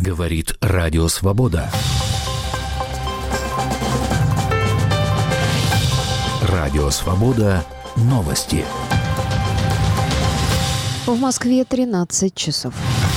Говорит Радио Свобода. Радио Свобода. Новости. В Москве 13 часов.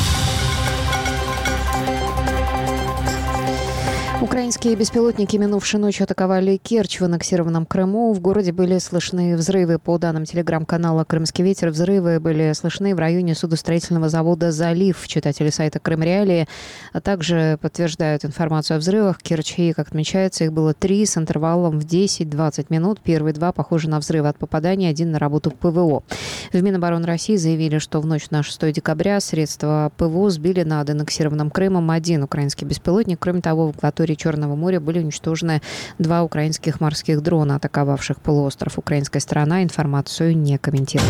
Украинские беспилотники минувшей ночью атаковали Керчь в аннексированном Крыму. В городе были слышны взрывы. По данным телеграм-канала «Крымский ветер», взрывы были слышны в районе судостроительного завода «Залив». Читатели сайта «Крым Реалии» также подтверждают информацию о взрывах. В Керчи, как отмечается, их было 3 с интервалом в 10-20 минут. Первые 2 похожи на взрывы от попадания, 1 на работу ПВО. В Минобороны России заявили, что в ночь на 6 декабря средства ПВО сбили над аннексированным Крымом 1 украинский беспилотник. Кроме того, в акватории Черного моря были уничтожены 2 украинских морских дрона, атаковавших полуостров. Украинская сторона информацию не комментировала.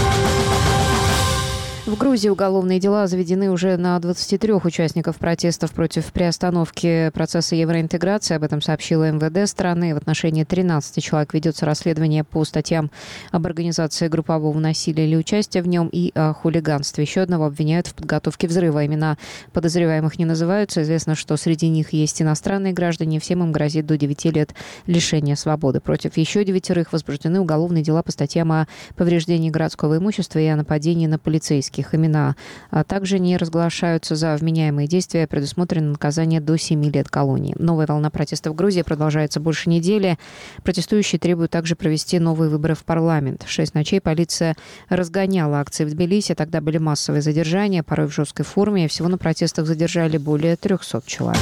В Грузии уголовные дела заведены уже на 23 участников протестов против приостановки процесса евроинтеграции. Об этом сообщила МВД страны. В отношении 13 человек ведется расследование по статьям об организации группового насилия или участия в нем и о хулиганстве. Еще одного обвиняют в подготовке взрыва. Имена подозреваемых не называются. Известно, что среди них есть иностранные граждане. Всем им грозит до 9 лет лишения свободы. Против еще 9 возбуждены уголовные дела по статьям о повреждении городского имущества и о нападении на полицейских. Имена также не разглашаются. За вменяемые действия предусмотрено наказание до 7 лет колонии. Новая волна протестов в Грузии продолжается больше недели. Протестующие требуют также провести новые выборы в парламент. 6 ночей полиция разгоняла акции в Тбилиси. Тогда были массовые задержания, порой в жесткой форме. Всего на протестах задержали более 300 человек.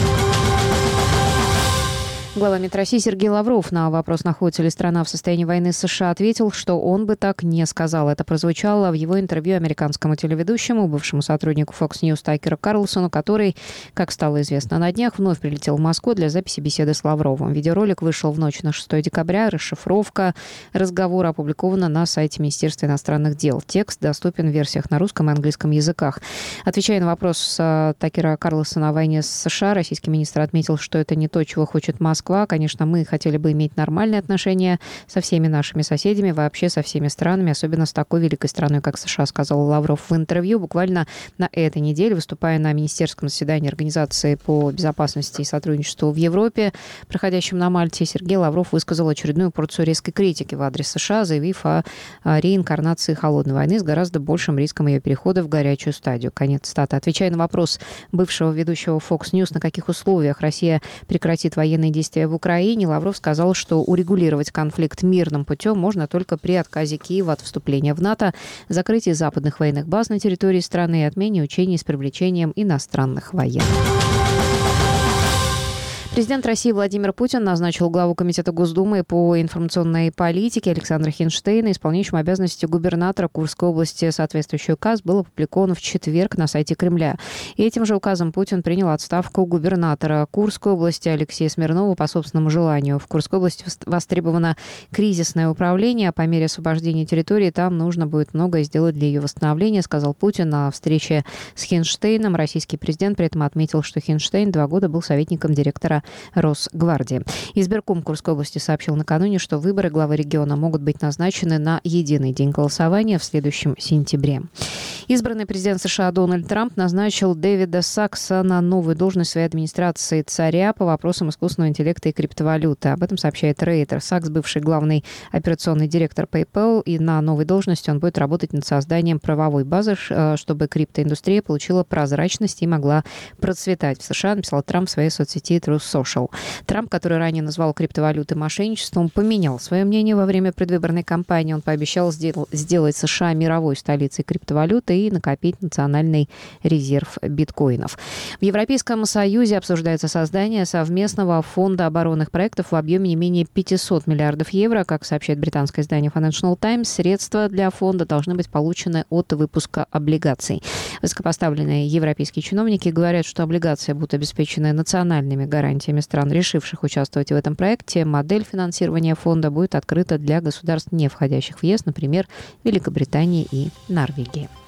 Глава МИД России Сергей Лавров на вопрос, находится ли страна в состоянии войны с США, ответил, что он бы так не сказал. Это прозвучало в его интервью американскому телеведущему, бывшему сотруднику Fox News Такеру Карлсону, который, как стало известно на днях, вновь прилетел в Москву для записи беседы с Лавровым. Видеоролик вышел в ночь на 6 декабря. Расшифровка разговора опубликована на сайте Министерства иностранных дел. Текст доступен в версиях на русском и английском языках. Отвечая на вопрос Такера Карлсона о войне с США, российский министр отметил, что это не то, чего хочет Москва. Конечно, мы хотели бы иметь нормальные отношения со всеми нашими соседями, вообще со всеми странами, особенно с такой великой страной, как США, сказал Лавров в интервью. Буквально на этой неделе, выступая на министерском заседании Организации по безопасности и сотрудничеству в Европе, проходящем на Мальте, Сергей Лавров высказал очередную порцию резкой критики в адрес США, заявив о реинкарнации холодной войны с гораздо большим риском ее перехода в горячую стадию. Конец цитаты. Отвечая на вопрос бывшего ведущего Fox News, на каких условиях Россия прекратит военные действия в Украине, Лавров сказал, что урегулировать конфликт мирным путем можно только при отказе Киева от вступления в НАТО, закрытии западных военных баз на территории страны и отмене учений с привлечением иностранных военных. Президент России Владимир Путин назначил главу Комитета Госдумы по информационной политике Александра Хинштейна исполняющим обязанности губернатора Курской области. Соответствующий указ был опубликован в четверг на сайте Кремля. И этим же указом Путин принял отставку губернатора Курской области Алексея Смирнова по собственному желанию. В Курской области востребовано кризисное управление, а по мере освобождения территории там нужно будет многое сделать для ее восстановления, сказал Путин на встрече с Хинштейном. Российский президент при этом отметил, что Хинштейн 2 года был советником директора Росгвардии. Избирком Курской области сообщил накануне, что выборы главы региона могут быть назначены на единый день голосования в следующем сентябре. Избранный президент США Дональд Трамп назначил Дэвида Сакса на новую должность своей администрации царя по вопросам искусственного интеллекта и криптовалюты. Об этом сообщает Рейтер. Сакс, бывший главный операционный директор PayPal, и на новой должности он будет работать над созданием правовой базы, чтобы криптоиндустрия получила прозрачность и могла процветать в США, написал Трамп в своей соцсети Truth Social. Трамп, который ранее назвал криптовалюты мошенничеством, поменял свое мнение во время предвыборной кампании. Он пообещал сделать США мировой столицей криптовалюты и накопить национальный резерв биткоинов. В Европейском Союзе обсуждается создание совместного фонда оборонных проектов в объеме не менее 500 миллиардов евро. Как сообщает британское издание Financial Times, средства для фонда должны быть получены от выпуска облигаций. Высокопоставленные европейские чиновники говорят, что облигации будут обеспечены национальными гарантиями стран, решивших участвовать в этом проекте. Модель финансирования фонда будет открыта для государств, не входящих в ЕС, например, Великобритании и Норвегии.